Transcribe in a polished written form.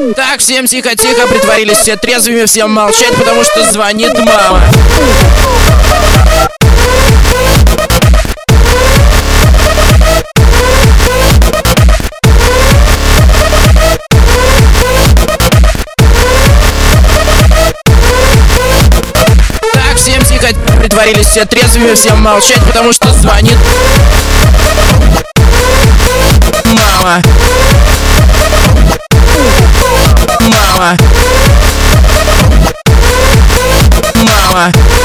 Так, всем тихо-тихо, притворились все трезвыми, всем молчать, потому что звонит мама. Так, всем тихо, притворились все трезвыми, всем молчать, потому что звонит мама. Мама. Мама.